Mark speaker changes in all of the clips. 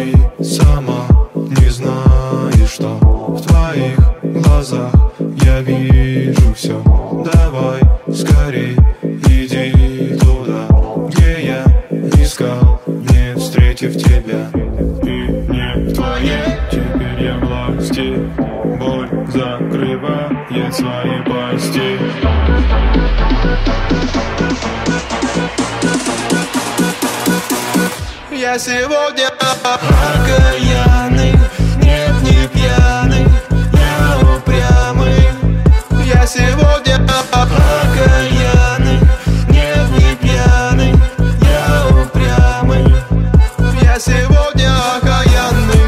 Speaker 1: ты сама не знаешь, что в твоих глазах я вижу все. Давай скорей иди туда, где я искал, не встретив тебя. Ты не в твоей теперь я власти, боль закрывает свои пасти. Я сегодня окаянный, нет, не пьяный, я упрямый. Я сегодня окаянный, нет, не пьяный, я упрямый. Я сегодня окаянный.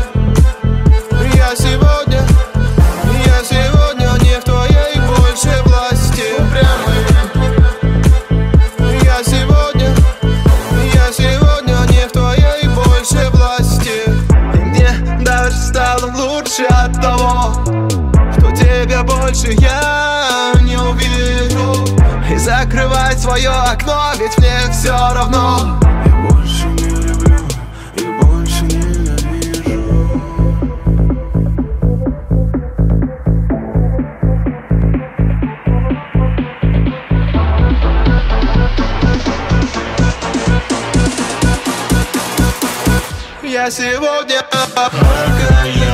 Speaker 1: Я сегодня не в твоей больше власти, упрямый. Я сегодня не в твоей больше власти. И мне даже стало лучше от того, что тебя больше я не увижу. И закрывай свое окно, ведь мне все равно. Я больше не люблю, я больше ненавижу. Я сегодня окаянный.